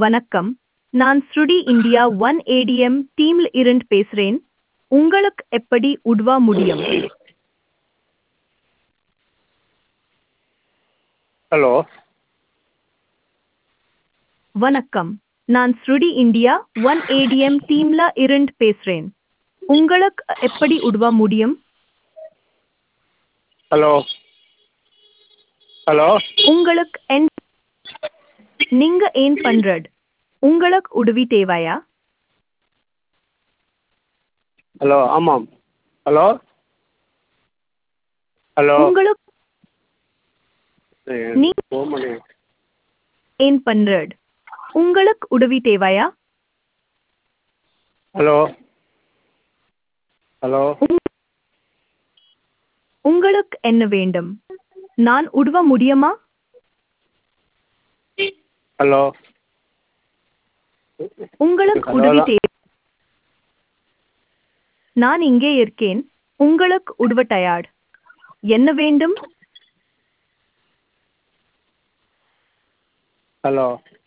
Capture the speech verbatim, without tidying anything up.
வணக்கம். நான் ஸ்ருடி India one ATM டீம்ல இருந்து பேசுறேன். உங்களுக்கு எப்படி உதவ முடியும்? ஹலோ வணக்கம். நான் ஸ்ருடி இந்தியா ஒன் ஏடிஎம் டீம்ல இருந்து பேசுறேன். உங்களுக்கு எப்படி உதவ முடியும்? ஹலோ ஹலோ உங்களுக்கு என் நீங்க ஏன் பண்றது? உங்களுக்கு உதவி தேவையா? ஹலோ ஆமாம் ஹலோ ஹலோ உங்களுக்கு நீ ஃபோன் பண்ணி ஏன் பண்றது? உங்களுக்கு உதவி தேவையா? ஹலோ ஹலோ உங்களுக்கு என்ன வேண்டும்? நான் உதவ முடியுமா? ஹலோ உங்களுக்கு ஹலோ உதவி தான் தேவை. நான் இங்கே இருக்கேன். உங்களுக்கு உதவ தயார். என்ன வேண்டும்? ஹலோ